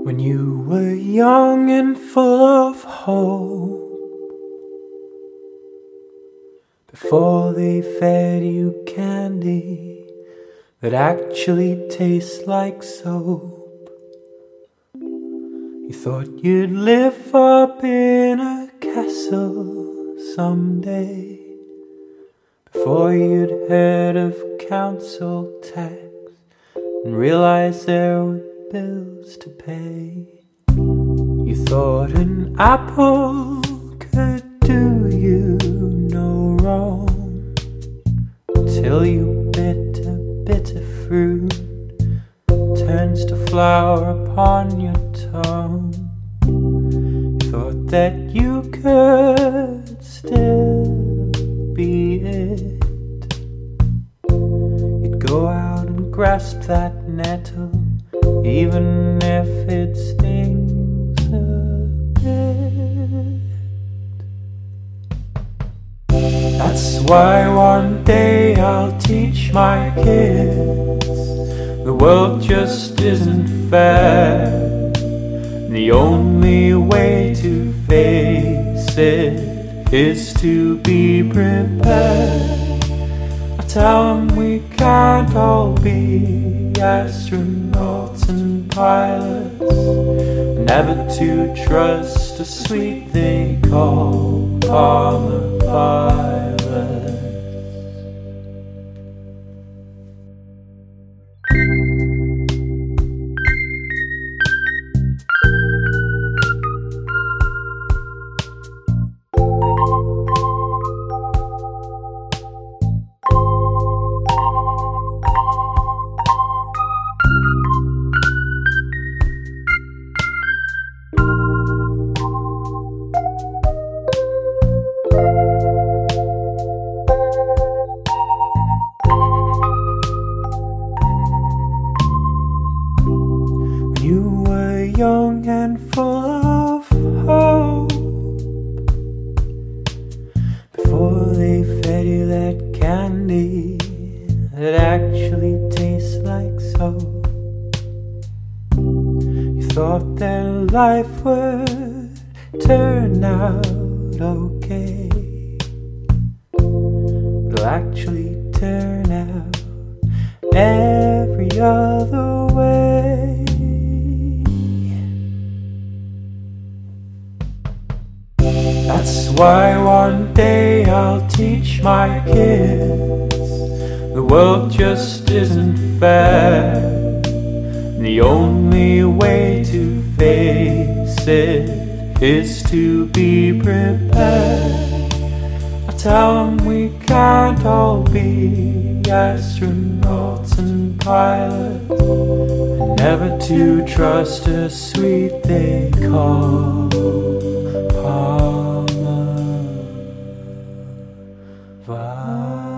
When you were young and full of hope, before they fed you candy that actually tastes like soap, you thought you'd live up in a castle someday, before you'd heard of council tax and realized there were bills to pay. You thought an apple could do you no wrong, until you bit a bitter fruit, turns to flour upon your tongue. You thought that you could still be it. You'd go out and grasp that nettle, even if it stings a bit. That's why one day I'll teach my kids the world just isn't fair. The only way to face it is to be prepared. I tell them we can't all be astronauts and pilots, never to trust a sweet they call Palmer Violet. You were young and full of hope, before they fed you that candy that actually tastes like soap. You thought that life would turn out okay, but it'll actually turn out every other way. That's why one day I'll teach my kids the world just isn't fair. The only way to face it is to be prepared. I tell them we can't all be astronauts and pilots, and never to trust a sweet they call Palmer Violet.